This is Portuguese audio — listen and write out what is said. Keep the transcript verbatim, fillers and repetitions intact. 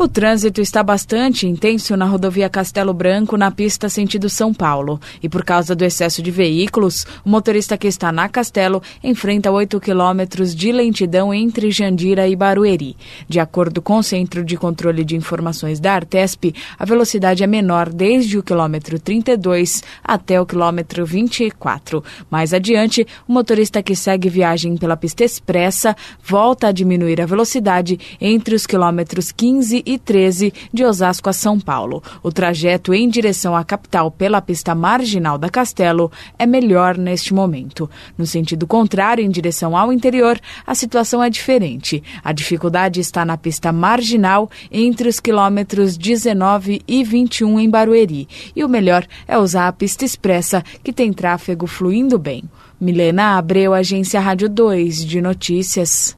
O trânsito está bastante intenso na rodovia Castelo Branco, na pista sentido São Paulo. E por causa do excesso de veículos, o motorista que está na Castelo enfrenta oito quilômetros de lentidão entre Jandira e Barueri. De acordo com o Centro de Controle de Informações da Artesp, a velocidade é menor desde o quilômetro trinta e dois até o quilômetro vinte e quatro. Mais adiante, o motorista que segue viagem pela pista expressa volta a diminuir a velocidade entre os quilômetros quinze e treze de Osasco a São Paulo. O trajeto em direção à capital pela pista marginal da Castelo é melhor neste momento. No sentido contrário, em direção ao interior, a situação é diferente. A dificuldade está na pista marginal entre os quilômetros dezenove e vinte e um em Barueri. E o melhor é usar a pista expressa, que tem tráfego fluindo bem. Milena Abreu, Agência Rádio dois de Notícias.